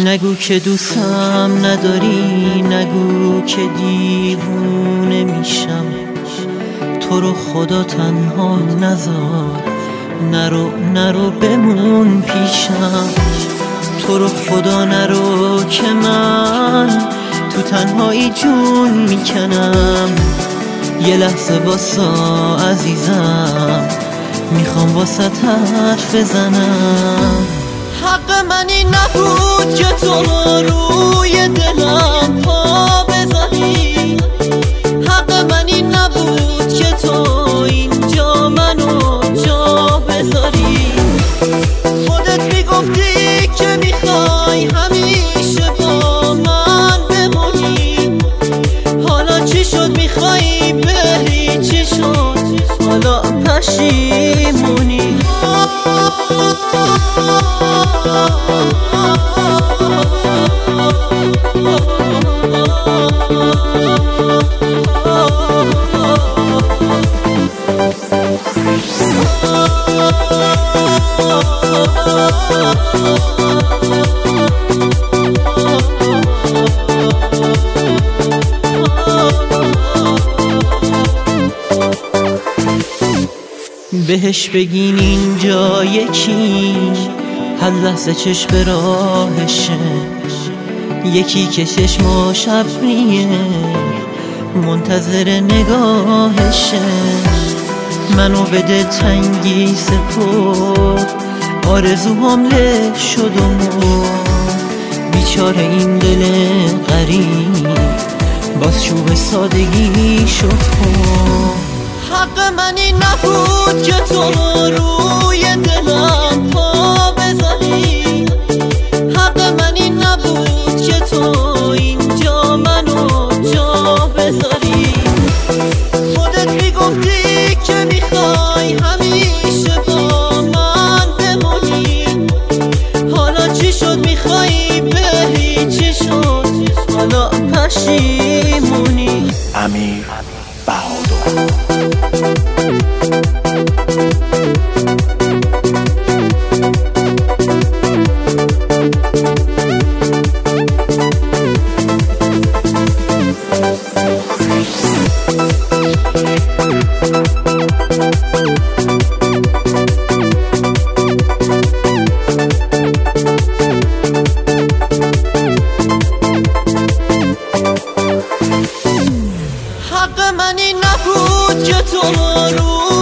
نگو که دوستم نداری، نگو که دیوونه میشم. تو رو خدا تنها نذار، نرو بمون پیشم. تو رو خدا نرو که من تو تنهایی جون میکنم. یه لحظه واسا عزیزم، میخوام واسه حرف بزنم. حق من این نبود که تو روی دلم پا بزنی. حق من این نبود که تو اینجا منو جا بذاری. خودت میگفتی که میخوای همیشه با من بمونی. حالا چی شد میخوای بری؟ چی شد حالا پشیمونی؟ بهش بگین اینجا یکی هر لحظه چشم به راهشه. یکی که چشماش ابریه منتظر نگاهشه. منو به دلتنگی سپرد، آرزوهام له شد و مرد. بیچاره این دل غریب باز چوب سادگی شد خورد. حق من این نبود که تو روی دلم پا بزنی. حق من این نبود که تو اینجا منو جا بذاری. خودت میگفتی که میخوای همیشه با من بمونی. حالا چی شد میخوای بری؟ چی شد حالا پشیمونی؟ امیر بهادر. حق من این نبود که تو رو